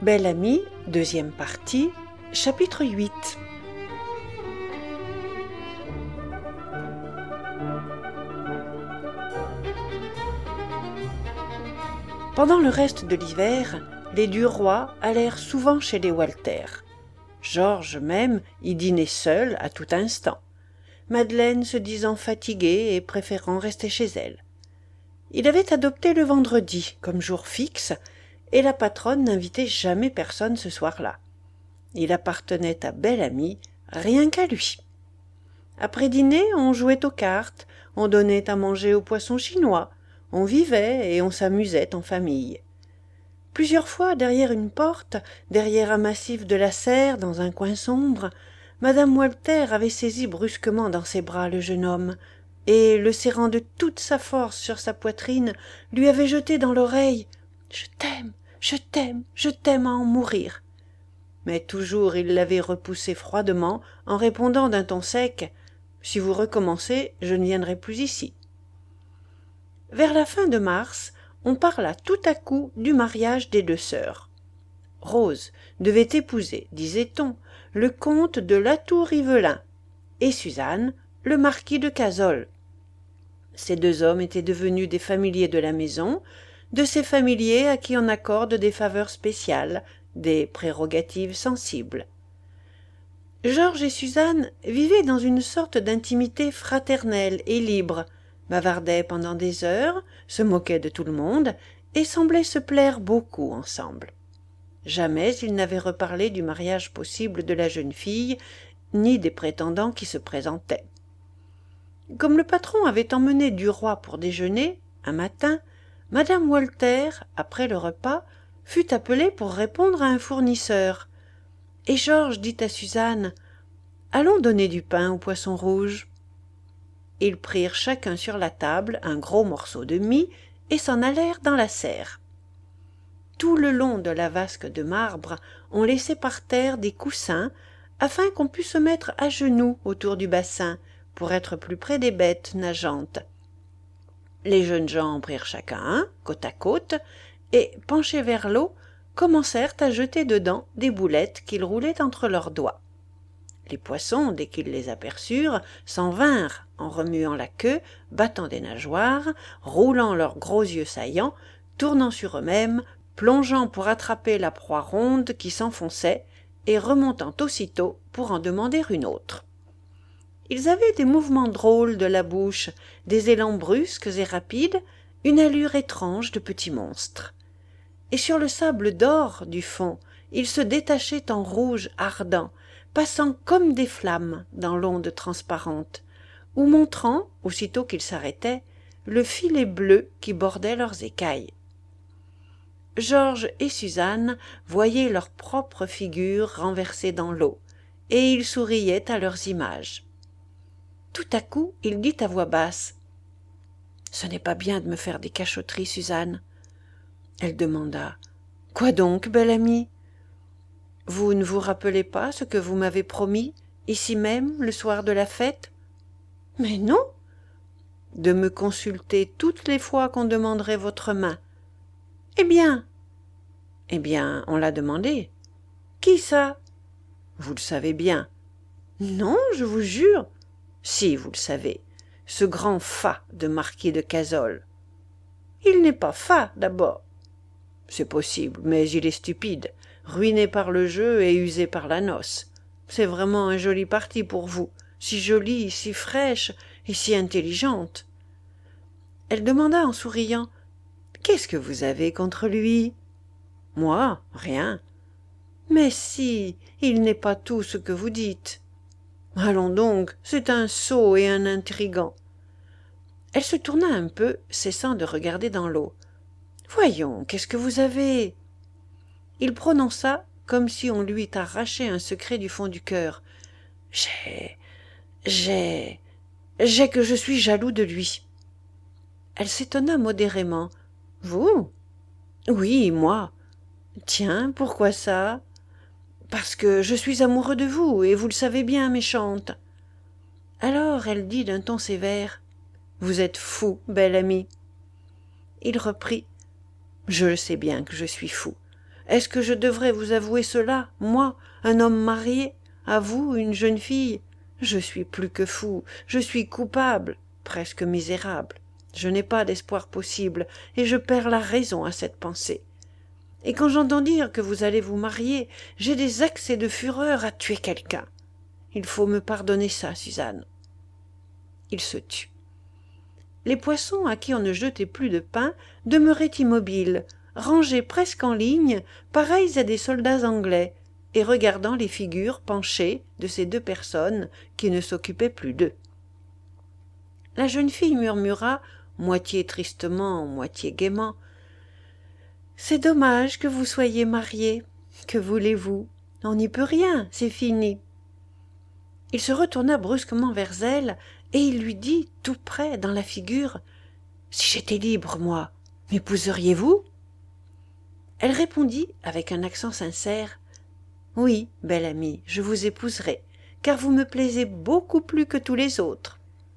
Belle amie, deuxième partie, chapitre 8. Pendant le reste de l'hiver, les Duroy allèrent souvent chez les Walter. Georges même y dînait seul à tout instant, Madeleine se disant fatiguée et préférant rester chez elle. Il avait adopté le vendredi comme jour fixe, et la patronne n'invitait jamais personne ce soir-là. Il appartenait à Belle Amie, rien qu'à lui. Après dîner, on jouait aux cartes, on donnait à manger aux poissons chinois, on vivait et on s'amusait en famille. Plusieurs fois, derrière une porte, derrière un massif de la serre, dans un coin sombre, madame Walter avait saisi brusquement dans ses bras le jeune homme, et, le serrant de toute sa force sur sa poitrine, lui avait jeté dans l'oreille « Je t'aime, je t'aime, je t'aime à en mourir !» Mais toujours il l'avait repoussé froidement en répondant d'un ton sec « Si vous recommencez, je ne viendrai plus ici. » Vers la fin de mars, on parla tout à coup du mariage des deux sœurs. Rose devait épouser, disait-on, le comte de Latour-Ivelin, et Suzanne, le marquis de Cazolles. Ces deux hommes étaient devenus des familiers de la maison, de ces familiers à qui on accorde des faveurs spéciales, des prérogatives sensibles. Georges et Suzanne vivaient dans une sorte d'intimité fraternelle et libre, bavardaient pendant des heures, se moquaient de tout le monde et semblaient se plaire beaucoup ensemble. Jamais ils n'avaient reparlé du mariage possible de la jeune fille, ni des prétendants qui se présentaient. Comme le patron avait emmené Duroy pour déjeuner, un matin, madame Walter, après le repas, fut appelée pour répondre à un fournisseur. Et Georges dit à Suzanne « Allons donner du pain aux poissons rouges. » Ils prirent chacun sur la table un gros morceau de mie et s'en allèrent dans la serre. Tout le long de la vasque de marbre, on laissait par terre des coussins afin qu'on pût se mettre à genoux autour du bassin pour être plus près des bêtes nageantes. Les jeunes gens en prirent chacun un, côte à côte, et, penchés vers l'eau, commencèrent à jeter dedans des boulettes qu'ils roulaient entre leurs doigts. Les poissons, dès qu'ils les aperçurent, s'en vinrent, en remuant la queue, battant des nageoires, roulant leurs gros yeux saillants, tournant sur eux-mêmes, plongeant pour attraper la proie ronde qui s'enfonçait, et remontant aussitôt pour en demander une autre. Ils avaient des mouvements drôles de la bouche, des élans brusques et rapides, une allure étrange de petits monstres. Et sur le sable d'or du fond, ils se détachaient en rouge ardent, passant comme des flammes dans l'onde transparente, ou montrant, aussitôt qu'ils s'arrêtaient, le filet bleu qui bordait leurs écailles. Georges et Suzanne voyaient leurs propres figures renversées dans l'eau, et ils souriaient à leurs images. Tout à coup, il dit à voix basse « Ce n'est pas bien de me faire des cachotteries, Suzanne. » Elle demanda « Quoi donc, belle amie ? Vous ne vous rappelez pas ce que vous m'avez promis, ici même, le soir de la fête ? » ?»« Mais non !»« De me consulter toutes les fois qu'on demanderait votre main. » »« Eh bien ?»« Eh bien, on l'a demandé. »« Qui ça ?»« Vous le savez bien. »« Non, je vous jure. »« Si, vous le savez. Ce grand fat de marquis de Cazolles. »« Il n'est pas fat, d'abord. » »« C'est possible, mais il est stupide, ruiné par le jeu et usé par la noce. C'est vraiment un joli parti pour vous, si jolie, si fraîche et si intelligente. » Elle demanda en souriant « Qu'est-ce que vous avez contre lui ?»« Moi, rien. »« Mais si, il n'est pas tout ce que vous dites. »« Allons donc, c'est un sot et un intrigant. » Elle se tourna un peu, cessant de regarder dans l'eau. « Voyons, qu'est-ce que vous avez ?» Il prononça, comme si on lui eût arraché un secret du fond du cœur. « J'ai que je suis jaloux de lui. » Elle s'étonna modérément. « Vous ? » ?»« Oui, moi. »« Tiens, pourquoi ça ? » ?»« Parce que je suis amoureux de vous, et vous le savez bien, méchante. » Alors elle dit d'un ton sévère. « Vous êtes fou, belle amie. » Il reprit. « Je le sais bien que je suis fou. Est-ce que je devrais vous avouer cela, moi, un homme marié, à vous, une jeune fille? Je suis plus que fou, je suis coupable, presque misérable. Je n'ai pas d'espoir possible, et je perds la raison à cette pensée. Et quand j'entends dire que vous allez vous marier, j'ai des accès de fureur à tuer quelqu'un. Il faut me pardonner ça, Suzanne. » Il se tut. Les poissons à qui on ne jetait plus de pain demeuraient immobiles, rangés presque en ligne, pareils à des soldats anglais, et regardant les figures penchées de ces deux personnes qui ne s'occupaient plus d'eux. La jeune fille murmura, moitié tristement, moitié gaiement, « C'est dommage que vous soyez mariés. Que voulez-vous? On n'y peut rien, c'est fini. » Il se retourna brusquement vers elle, et il lui dit, tout près, dans la figure, « Si j'étais libre, moi, m'épouseriez-vous » Elle répondit, avec un accent sincère, « Oui, belle amie, je vous épouserai, car vous me plaisez beaucoup plus que tous les autres. »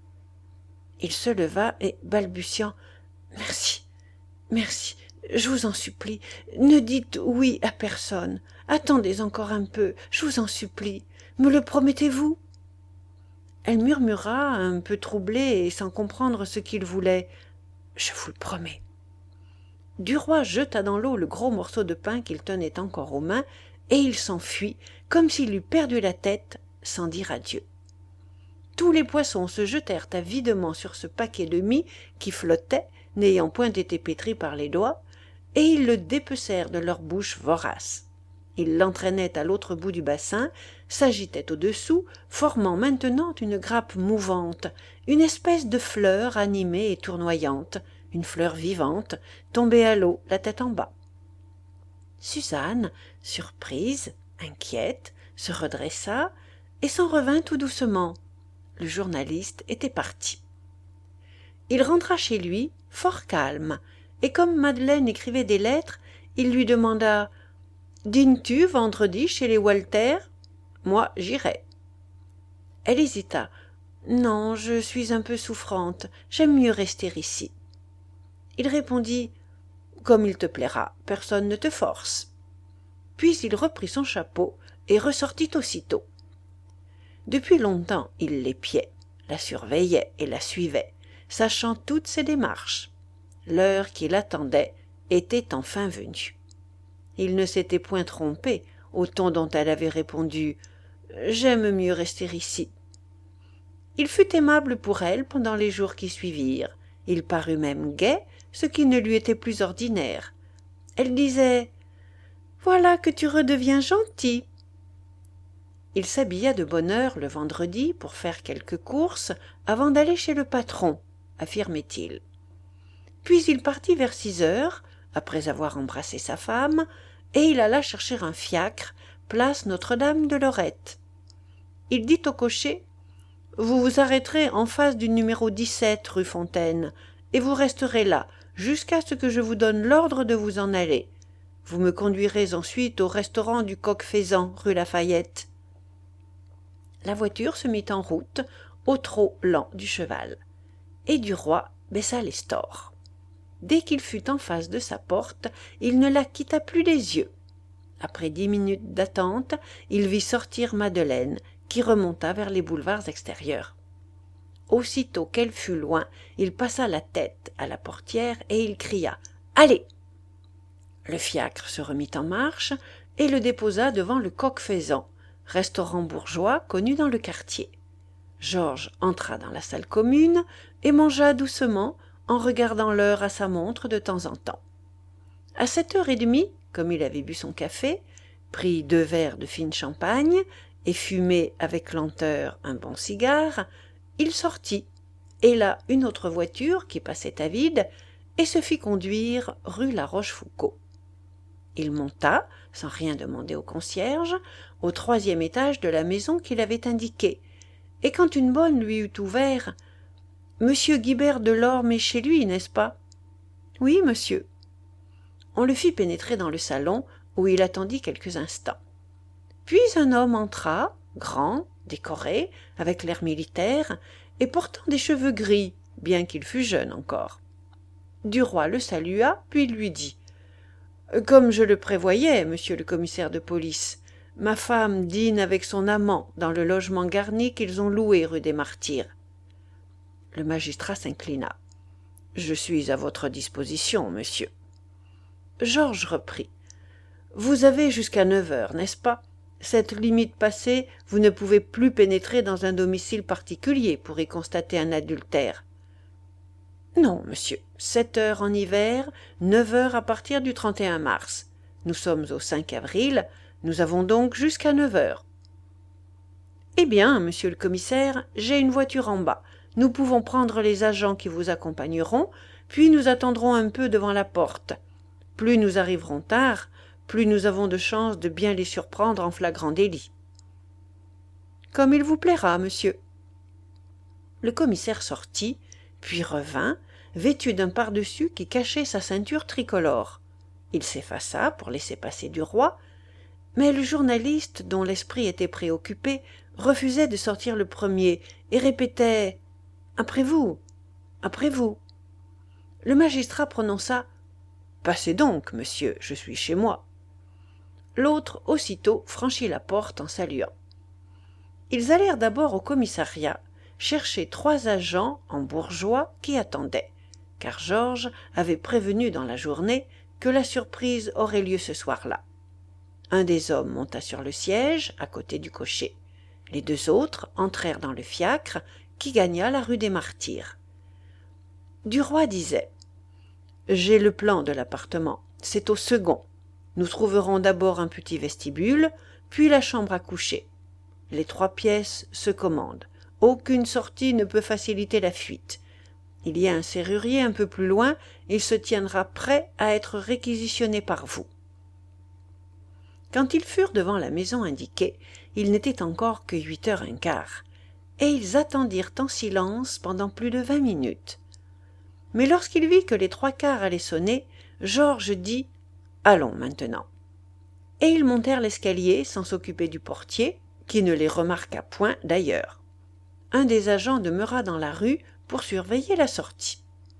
Il se leva et, balbutiant, « Merci, merci, je vous en supplie, ne dites oui à personne, attendez encore un peu, je vous en supplie, me le promettez-vous » Elle murmura, un peu troublée et sans comprendre ce qu'il voulait, « Je vous le promets. » Duroy jeta dans l'eau le gros morceau de pain qu'il tenait encore aux mains, et il s'enfuit, comme s'il eût perdu la tête, sans dire adieu. Tous les poissons se jetèrent avidement sur ce paquet de mie qui flottait, n'ayant point été pétri par les doigts, et ils le dépecèrent de leurs bouches voraces. Ils l'entraînaient à l'autre bout du bassin, s'agitaient au-dessous, formant maintenant une grappe mouvante, une espèce de fleur animée et tournoyante, une fleur vivante, tombée à l'eau, la tête en bas. Suzanne, surprise, inquiète, se redressa et s'en revint tout doucement. Le journaliste était parti. Il rentra chez lui, fort calme, et comme Madeleine écrivait des lettres, il lui demanda « Dînes-tu vendredi chez les Walter ? Moi, j'irai. » Elle hésita. « Non, je suis un peu souffrante, j'aime mieux rester ici. » Il répondit « Comme il te plaira, personne ne te force. » Puis il reprit son chapeau et ressortit aussitôt. Depuis longtemps, il l'épiait, la surveillait et la suivait, sachant toutes ses démarches. L'heure qui l'attendait était enfin venue. Il ne s'était point trompé au ton dont elle avait répondu « J'aime mieux rester ici. » Il fut aimable pour elle pendant les jours qui suivirent. Il parut même gai, ce qui ne lui était plus ordinaire. Elle disait « Voilà que tu redeviens gentil. » Il s'habilla de bonne heure le vendredi pour faire quelques courses avant d'aller chez le patron, affirmait-il. Puis il partit vers 6 heures, après avoir embrassé sa femme, et il alla chercher un fiacre, place Notre-Dame de Lorette. Il dit au cocher « Vous vous arrêterez en face du numéro 17 rue Fontaine, et vous resterez là jusqu'à ce que je vous donne l'ordre de vous en aller. Vous me conduirez ensuite au restaurant du Coq-Faisan, rue Lafayette. » La voiture se mit en route au trot lent du cheval, et Duroy baissa les stores. Dès qu'il fut en face de sa porte, il ne la quitta plus des yeux. Après 10 minutes d'attente, il vit sortir Madeleine, qui remonta vers les boulevards extérieurs. Aussitôt qu'elle fut loin, il passa la tête à la portière et il cria « Allez !» Le fiacre se remit en marche et le déposa devant le Coq-Faisan, restaurant bourgeois connu dans le quartier. Georges entra dans la salle commune et mangea doucement en regardant l'heure à sa montre de temps en temps. À 7h30, comme il avait bu son café, pris 2 verres de fine champagne et fumé avec lenteur un bon cigare, il sortit, héla une autre voiture qui passait à vide et se fit conduire rue La Rochefoucauld. Il monta, sans rien demander au concierge, au 3e étage de la maison qu'il avait indiquée, et quand une bonne lui eut ouvert « Monsieur Guibert Delorme est chez lui, n'est-ce pas ?»« Oui, monsieur. » On le fit pénétrer dans le salon, où il attendit quelques instants. Puis un homme entra, grand, décoré, avec l'air militaire, et portant des cheveux gris, bien qu'il fût jeune encore. Duroy le salua, puis lui dit Comme je le prévoyais, monsieur le commissaire de police, ma femme dîne avec son amant dans le logement garni qu'ils ont loué rue des Martyrs. » Le magistrat s'inclina. « Je suis à votre disposition, monsieur. » Georges reprit. « Vous avez jusqu'à 9 heures, n'est-ce pas? Cette limite passée, vous ne pouvez plus pénétrer dans un domicile particulier pour y constater un adultère. »« Non, monsieur. 7 heures en hiver, 9 heures à partir du 31 mars. Nous sommes au 5 avril, nous avons donc jusqu'à 9 heures. »« Eh bien, monsieur le commissaire, j'ai une voiture en bas. Nous pouvons prendre les agents qui vous accompagneront, puis nous attendrons un peu devant la porte. Plus nous arriverons tard, plus nous avons de chances de bien les surprendre en flagrant délit. »« Comme il vous plaira, monsieur. » Le commissaire sortit, puis revint, vêtu d'un pardessus qui cachait sa ceinture tricolore. Il s'effaça pour laisser passer du roi, mais le journaliste, dont l'esprit était préoccupé, refusait de sortir le premier et répétait « Après vous, après vous ». Le magistrat prononça « Passez donc, monsieur, je suis chez moi ». L'autre aussitôt franchit la porte en saluant. Ils allèrent d'abord au commissariat chercher 3 agents en bourgeois qui attendaient, car Georges avait prévenu dans la journée que la surprise aurait lieu ce soir-là. Un des hommes monta sur le siège, à côté du cocher. Les 2 autres entrèrent dans le fiacre qui gagna la rue des Martyrs. Duroy disait « J'ai le plan de l'appartement, c'est au second. Nous trouverons d'abord un petit vestibule, puis la chambre à coucher. Les 3 pièces se commandent. Aucune sortie ne peut faciliter la fuite. Il y a un serrurier un peu plus loin, il se tiendra prêt à être réquisitionné par vous. » Quand ils furent devant la maison indiquée, il n'était encore que 8h15, et ils attendirent en silence pendant plus de 20 minutes. Mais lorsqu'il vit que les 3/4 allaient sonner, Georges dit « Allons maintenant ». Et ils montèrent l'escalier sans s'occuper du portier, qui ne les remarqua point d'ailleurs. Un des agents demeura dans la rue pour surveiller la sortie.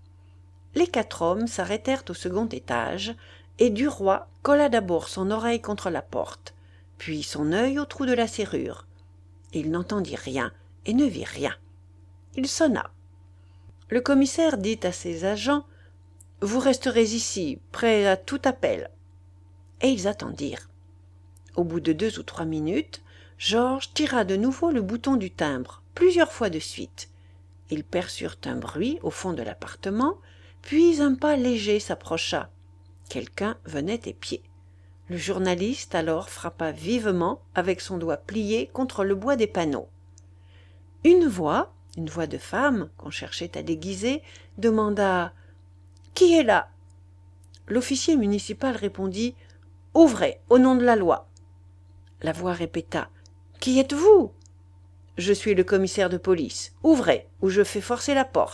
Les 4 hommes s'arrêtèrent au second étage, et Duroy colla d'abord son oreille contre la porte, puis son œil au trou de la serrure. Il n'entendit rien et ne vit rien. Il sonna. Le commissaire dit à ses agents « Vous resterez ici, prêts à tout appel. » Et ils attendirent. Au bout de 2 ou 3 minutes, Georges tira de nouveau le bouton du timbre, plusieurs fois de suite. Ils perçurent un bruit au fond de l'appartement, puis un pas léger s'approcha. Quelqu'un venait épier. Le journaliste alors frappa vivement avec son doigt plié contre le bois des panneaux. Une voix de femme qu'on cherchait à déguiser, demanda « Qui est là ?» L'officier municipal répondit « Ouvrez, au nom de la loi !» La voix répéta « Qui êtes-vous » ? « Je suis le commissaire de police. Ouvrez, ou je fais forcer la porte. »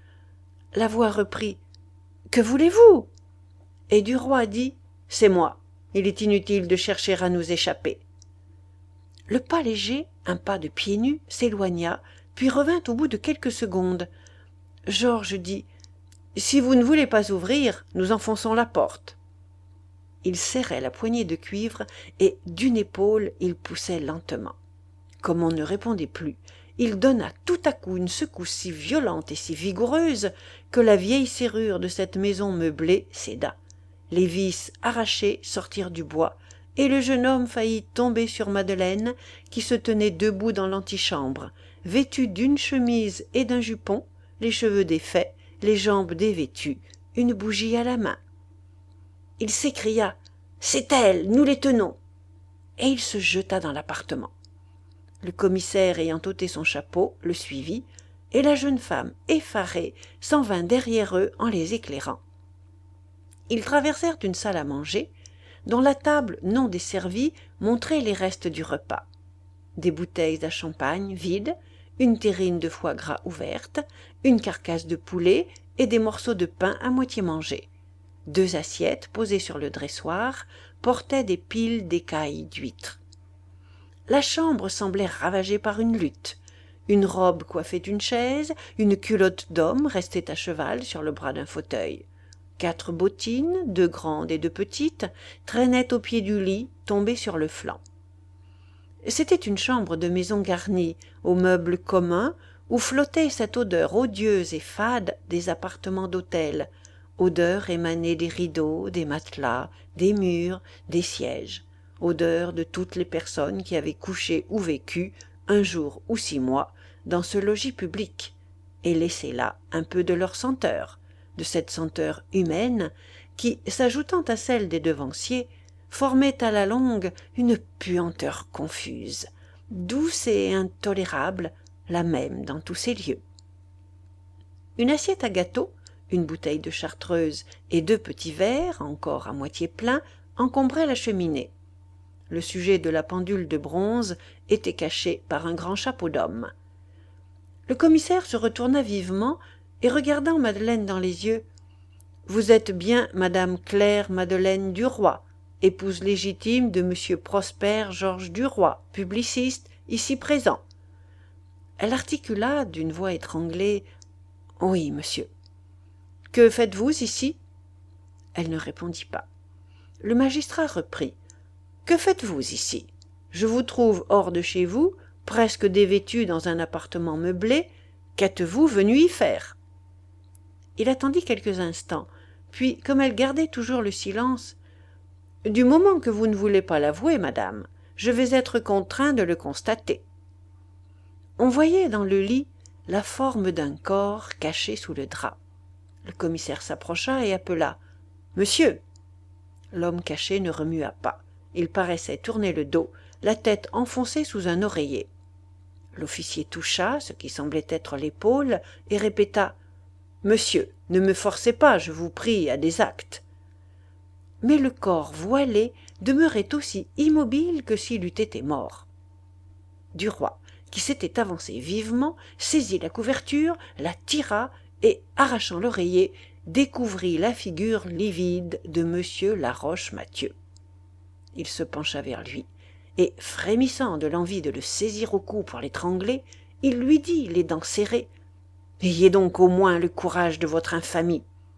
La voix reprit « Que voulez-vous » ? Et Duroy dit « C'est moi. Il est inutile de chercher à nous échapper. » Le pas léger, un pas de pieds nus, s'éloigna, puis revint au bout de quelques secondes. Georges dit « Si vous ne voulez pas ouvrir, nous enfonçons la porte. » Il serrait la poignée de cuivre et, d'une épaule, il poussait lentement. Comme on ne répondait plus, il donna tout à coup une secousse si violente et si vigoureuse que la vieille serrure de cette maison meublée céda. Les vis arrachées sortirent du bois, et le jeune homme faillit tomber sur Madeleine, qui se tenait debout dans l'antichambre, vêtue d'une chemise et d'un jupon, les cheveux défaits, les jambes dévêtues, une bougie à la main. Il s'écria « C'est elle, nous les tenons !» et il se jeta dans l'appartement. Le commissaire ayant ôté son chapeau le suivit, et la jeune femme, effarée, s'en vint derrière eux en les éclairant. Ils traversèrent une salle à manger, dont la table non desservie montrait les restes du repas. Des bouteilles à champagne vides, une terrine de foie gras ouverte, une carcasse de poulet et des morceaux de pain à moitié mangés. 2 assiettes posées sur le dressoir portaient des piles d'écailles d'huîtres. La chambre semblait ravagée par une lutte. Une robe coiffait une chaise, une culotte d'homme restait à cheval sur le bras d'un fauteuil. 4 bottines, 2 grandes et 2 petites, traînaient au pied du lit, tombées sur le flanc. C'était une chambre de maison garnie, aux meubles communs, où flottait cette odeur odieuse et fade des appartements d'hôtel, odeur émanée des rideaux, des matelas, des murs, des sièges, odeur de toutes les personnes qui avaient couché ou vécu, un jour ou 6 mois, dans ce logis public, et laissé là un peu de leur senteur, de cette senteur humaine qui, s'ajoutant à celle des devanciers, formait à la longue une puanteur confuse, douce et intolérable, la même dans tous ces lieux. Une assiette à gâteau, une bouteille de chartreuse et 2 petits verres, encore à moitié pleins, encombraient la cheminée. Le sujet de la pendule de bronze était caché par un grand chapeau d'homme. Le commissaire se retourna vivement et, regardant Madeleine dans les yeux, « Vous êtes bien madame Claire Madeleine Duroy, épouse légitime de monsieur Prosper Georges Duroy, publiciste, ici présent. » Elle articula d'une voix étranglée, « Oui, monsieur. » « Que faites-vous ici ?» Elle ne répondit pas. Le magistrat reprit, « Que faites-vous ici ? Je vous trouve hors de chez vous, presque dévêtue dans un appartement meublé. Qu'êtes-vous venu y faire ?» Il attendit quelques instants, puis, comme elle gardait toujours le silence, « Du moment que vous ne voulez pas l'avouer, madame, je vais être contraint de le constater. » On voyait dans le lit la forme d'un corps caché sous le drap. Le commissaire s'approcha et appela « Monsieur !» L'homme caché ne remua pas. Il paraissait tourner le dos, la tête enfoncée sous un oreiller. L'officier toucha ce qui semblait être l'épaule et répéta « Monsieur, ne me forcez pas, je vous prie, à des actes. » Mais le corps voilé demeurait aussi immobile que s'il eût été mort. Duroy, qui s'était avancé vivement, saisit la couverture, la tira et, arrachant l'oreiller, découvrit la figure livide de monsieur Laroche-Mathieu. Il se pencha vers lui, et, frémissant de l'envie de le saisir au cou pour l'étrangler, il lui dit, les dents serrées, « Ayez donc au moins le courage de votre infamie. »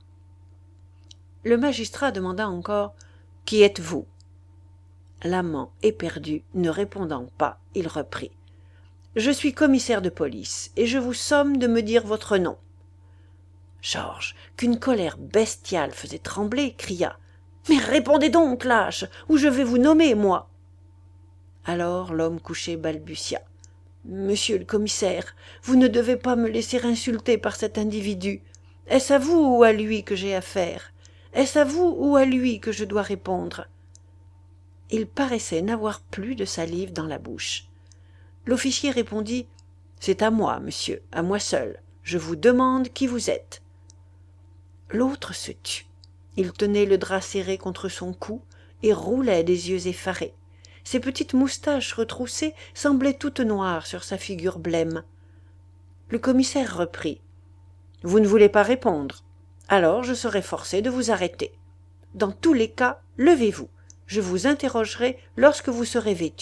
Le magistrat demanda encore, « Qui êtes-vous » L'amant éperdu, ne répondant pas, il reprit, « Je suis commissaire de police, et je vous somme de me dire votre nom. » Georges, qu'une colère bestiale faisait trembler, cria « Mais répondez donc, lâche, ou je vais vous nommer, moi !» Alors l'homme couché balbutia « Monsieur le commissaire, vous ne devez pas me laisser insulter par cet individu. Est-ce à vous ou à lui que j'ai affaire? Est-ce à vous ou à lui que je dois répondre ?» Il paraissait n'avoir plus de salive dans la bouche. L'officier répondit « C'est à moi, monsieur, à moi seul. Je vous demande qui vous êtes. » L'autre se tut. Il tenait le drap serré contre son cou et roulait des yeux effarés. Ses petites moustaches retroussées semblaient toutes noires sur sa figure blême. Le commissaire reprit. « Vous ne voulez pas répondre. Alors je serai forcé de vous arrêter. Dans tous les cas, levez-vous. Je vous interrogerai lorsque vous serez vêtu. »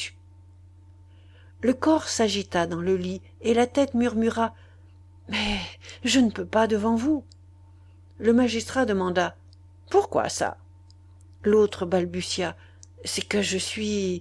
Le corps s'agita dans le lit et la tête murmura « Mais je ne peux pas devant vous. » Le magistrat demanda « Pourquoi ça ?» L'autre balbutia « C'est que je suis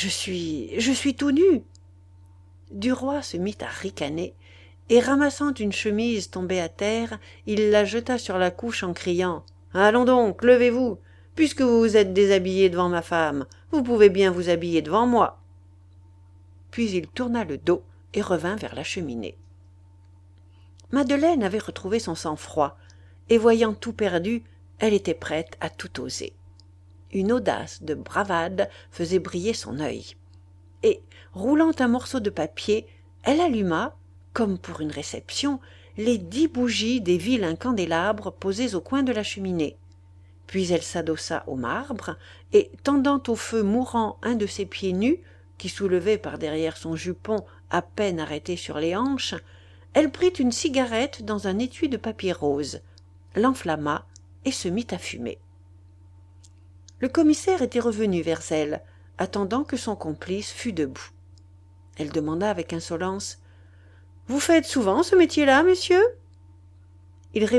tout nu. » Duroy se mit à ricaner, et ramassant une chemise tombée à terre, il la jeta sur la couche en criant « Allons donc, levez-vous, puisque vous vous êtes déshabillé devant ma femme, vous pouvez bien vous habiller devant moi. » Puis il tourna le dos et revint vers la cheminée. Madeleine avait retrouvé son sang-froid, et voyant tout perdu, elle était prête à tout oser. Une audace de bravade faisait briller son œil. Et, roulant un morceau de papier, elle alluma, comme pour une réception, les 10 bougies des vilains candélabres posés au coin de la cheminée. Puis elle s'adossa au marbre, et, tendant au feu mourant un de ses pieds nus, qui soulevait par derrière son jupon à peine arrêté sur les hanches, elle prit une cigarette dans un étui de papier rose, l'enflamma et se mit à fumer. Le commissaire était revenu vers elle, attendant que son complice fût debout. Elle demanda avec insolence « Vous faites souvent ce métier-là, monsieur ?»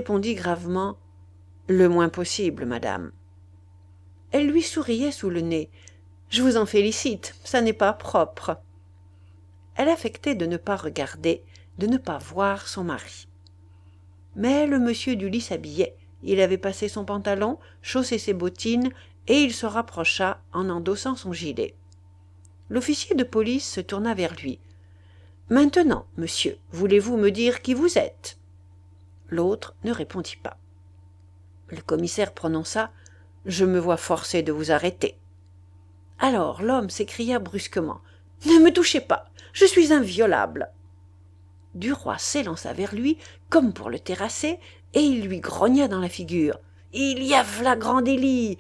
Il répondit gravement Le moins possible, madame. Elle lui souriait sous le nez. Je vous en félicite, ça n'est pas propre. Elle affectait de ne pas regarder, de ne pas voir son mari. Mais le monsieur du lit s'habillait. Il avait passé son pantalon, chaussé ses bottines, et il se rapprocha en endossant son gilet. L'officier de police se tourna vers lui. « Maintenant, monsieur, voulez-vous me dire qui vous êtes ?» L'autre ne répondit pas. Le commissaire prononça « Je me vois forcé de vous arrêter. » Alors l'homme s'écria brusquement « Ne me touchez pas, je suis inviolable !» Duroy s'élança vers lui comme pour le terrasser et il lui grogna dans la figure. « Il y a flagrant délit,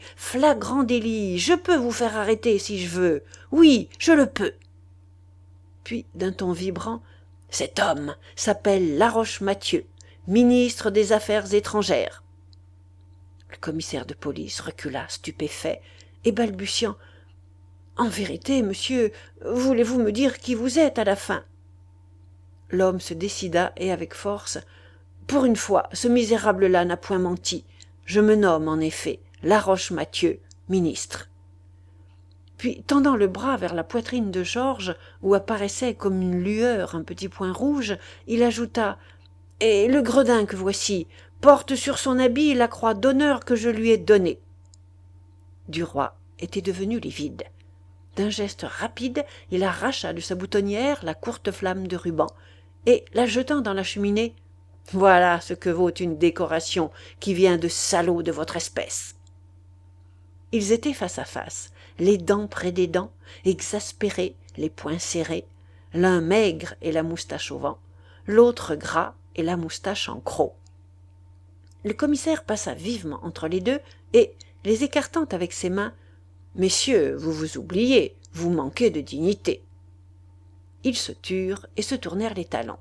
je peux vous faire arrêter si je veux. Oui, je le peux. » Puis d'un ton vibrant, « Cet homme s'appelle Laroche-Mathieu, ministre des Affaires étrangères. » Le commissaire de police recula stupéfait et balbutiant. « En vérité, monsieur, voulez-vous me dire qui vous êtes à la fin ?» L'homme se décida et avec force. « Pour une fois, ce misérable-là n'a point menti. Je me nomme en effet Laroche-Mathieu, ministre. » Puis, tendant le bras vers la poitrine de Georges, où apparaissait comme une lueur un petit point rouge, il ajouta « Et le gredin que voici porte sur son habit la croix d'honneur que je lui ai donnée. » Duroy était devenu livide. D'un geste rapide, il arracha de sa boutonnière la courte flamme de ruban, et, la jetant dans la cheminée, « Voilà ce que vaut une décoration qui vient de salauds de votre espèce. » Ils étaient face à face, les dents près des dents, exaspérés, les poings serrés, l'un maigre et la moustache au vent, l'autre gras et la moustache en croc. Le commissaire passa vivement entre les deux et, les écartant avec ses mains, « Messieurs, vous vous oubliez, vous manquez de dignité. » Ils se turent et se tournèrent les talons.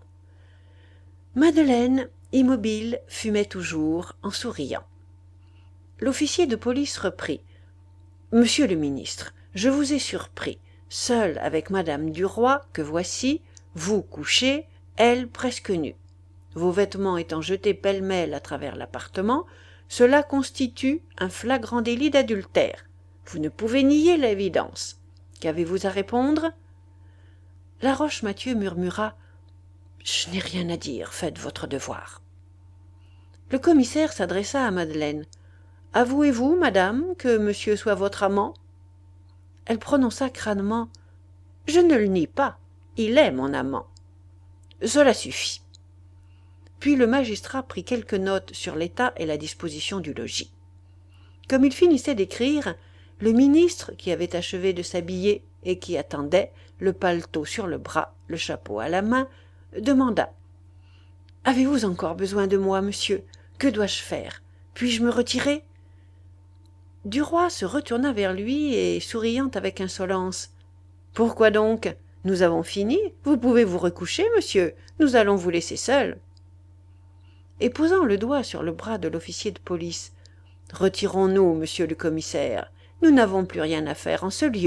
Madeleine, immobile, fumait toujours, en souriant. L'officier de police reprit. « Monsieur le ministre, je vous ai surpris, seul avec madame Duroy, que voici, vous couché, elle presque nue. Vos vêtements étant jetés pêle-mêle à travers l'appartement, cela constitue un flagrant délit d'adultère. Vous ne pouvez nier l'évidence. Qu'avez-vous à répondre ?» Laroche-Mathieu murmura « Je n'ai rien à dire, faites votre devoir. » Le commissaire s'adressa à Madeleine. « Avouez-vous, madame, que monsieur soit votre amant ?» Elle prononça crânement « Je ne le nie pas, il est mon amant. » Cela suffit. Puis le magistrat prit quelques notes sur l'état et la disposition du logis. Comme il finissait d'écrire, le ministre, qui avait achevé de s'habiller et qui attendait, le paletot sur le bras, le chapeau à la main, demanda « Avez-vous encore besoin de moi, monsieur ? Que dois-je faire ? Puis-je me retirer ?» Duroy se retourna vers lui et, souriant avec insolence, « Pourquoi donc ? Nous avons fini, vous pouvez vous recoucher, monsieur, nous allons vous laisser seul. » Et posant le doigt sur le bras de l'officier de police, « Retirons-nous, monsieur le commissaire, nous n'avons plus rien à faire en ce lieu. »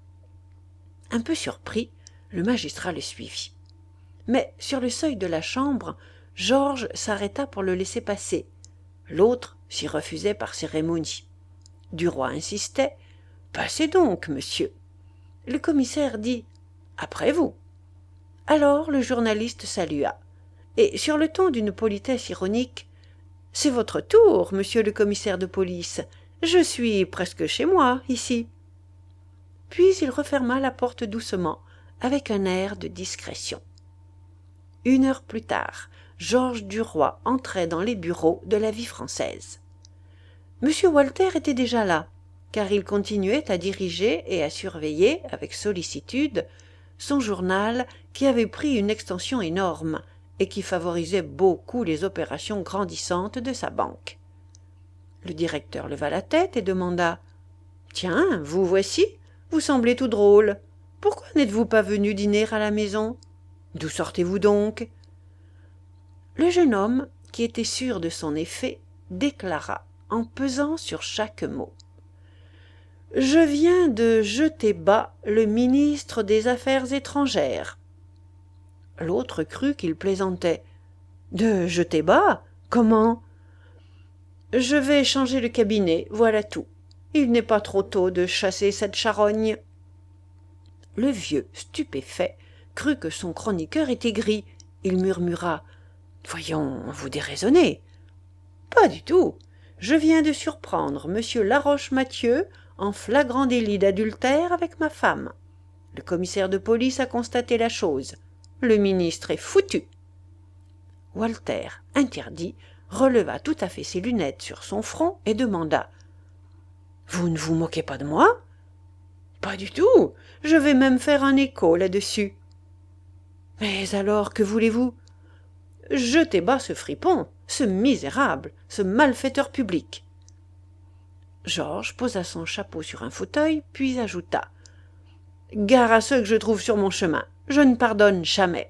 Un peu surpris, le magistrat le suivit. Mais sur le seuil de la chambre, Georges s'arrêta pour le laisser passer. L'autre s'y refusait par cérémonie. Duroy insistait. « Passez donc, monsieur. » Le commissaire dit « Après vous. » Alors le journaliste salua. Et sur le ton d'une politesse ironique, « C'est votre tour, monsieur le commissaire de police. Je suis presque chez moi, ici. » Puis il referma la porte doucement, avec un air de discrétion. 1 heure plus tard, Georges Duroy entrait dans les bureaux de la Vie française. M. Walter était déjà là, car il continuait à diriger et à surveiller, avec sollicitude, son journal qui avait pris une extension énorme et qui favorisait beaucoup les opérations grandissantes de sa banque. Le directeur leva la tête et demanda « Tiens, vous voici, vous semblez tout drôle. Pourquoi n'êtes-vous pas venu dîner à la maison ? D'où sortez-vous donc ?» Le jeune homme, qui était sûr de son effet, déclara, en pesant sur chaque mot. « Je viens de jeter bas le ministre des Affaires étrangères. » L'autre crut qu'il plaisantait. « De jeter bas ? Comment ? » Je vais changer le cabinet, voilà tout. Il n'est pas trop tôt de chasser cette charogne. Le vieux, stupéfait, crut que son chroniqueur était gris. Il murmura: Voyons, vous déraisonnez. Pas du tout. Je viens de surprendre monsieur Laroche-Mathieu en flagrant délit d'adultère avec ma femme. Le commissaire de police a constaté la chose. Le ministre est foutu. Walter, interdit, releva tout à fait ses lunettes sur son front et demanda: Vous ne vous moquez pas de moi? Pas du tout. Je vais même faire un écho là-dessus. Mais alors, que voulez-vous? Jetez bas ce fripon, ce misérable, ce malfaiteur public. Georges posa son chapeau sur un fauteuil, puis ajouta: Gare à ceux que je trouve sur mon chemin. Je ne pardonne jamais.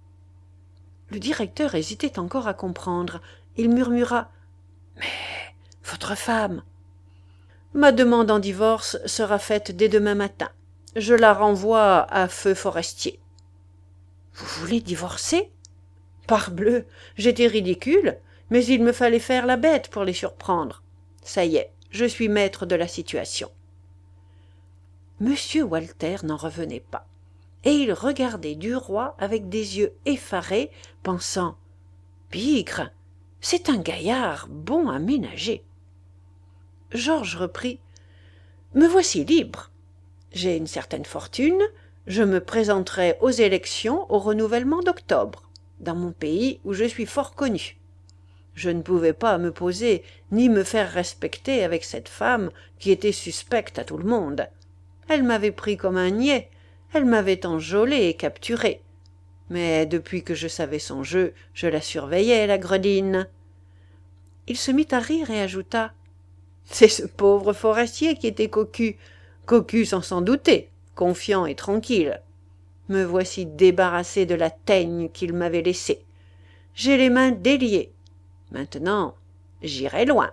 Le directeur hésitait encore à comprendre. Il murmura: Mais votre femme? Ma demande en divorce sera faite dès demain matin. Je la renvoie à feu Forestier. Vous voulez divorcer? Parbleu, j'étais ridicule, mais il me fallait faire la bête pour les surprendre. Ça y est, je suis maître de la situation. Monsieur Walter n'en revenait pas, et il regardait Duroy avec des yeux effarés, pensant: Bigre, c'est un gaillard bon à ménager. Georges reprit: Me voici libre. J'ai une certaine fortune, je me présenterai aux élections au renouvellement d'octobre, dans mon pays où je suis fort connu. Je ne pouvais pas me poser ni me faire respecter avec cette femme qui était suspecte à tout le monde. Elle m'avait pris comme un niais, elle m'avait enjôlé et capturé. Mais depuis que je savais son jeu, je la surveillais, la gredine. Il se mit à rire et ajouta: C'est ce pauvre Forestier qui était cocu sans s'en douter, confiant et tranquille. Me voici débarrassé de la teigne qu'il m'avait laissée. J'ai les mains déliées. Maintenant, j'irai loin.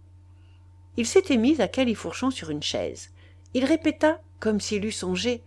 Il s'était mis à califourchon sur une chaise. Il répéta, comme s'il eût songé: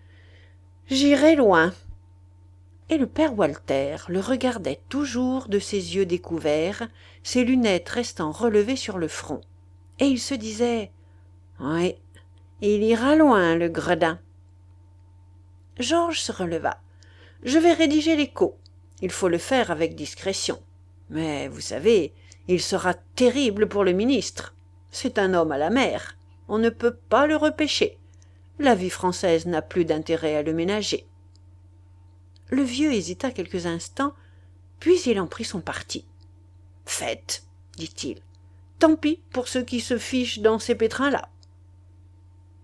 J'irai loin. Et le père Walter le regardait toujours de ses yeux découverts, ses lunettes restant relevées sur le front. Et il se disait: Oui, il ira loin, le gredin. Georges se releva. Je vais rédiger l'écho. Il faut le faire avec discrétion. Mais, vous savez, il sera terrible pour le ministre. C'est un homme à la mer. On ne peut pas le repêcher. La vie française n'a plus d'intérêt à le ménager. Le vieux hésita quelques instants, puis il en prit son parti. Faites, dit-il. Tant pis pour ceux qui se fichent dans ces pétrins-là.